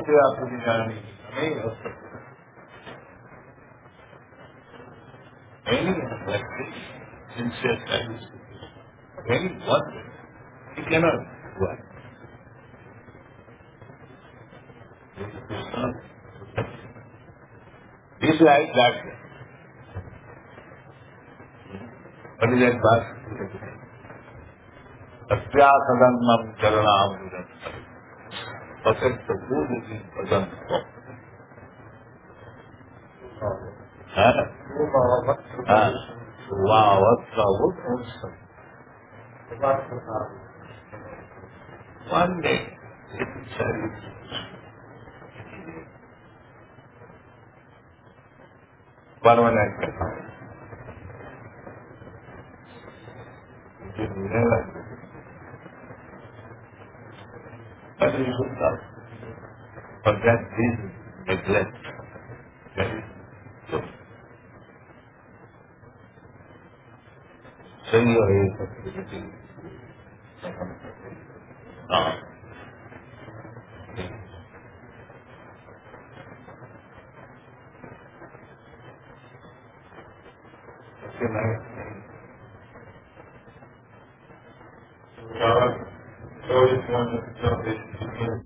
से आपकी जानी नहीं हो सकती। Any electric sincere service, any one, he cannot do it. This like that. What is that verse? Satya sadannam charanam perfect the food is in present. Wow, what's the one day it is very permanent. It is never. But you should not forget this neglect. Very good. सही है हाँ नहीं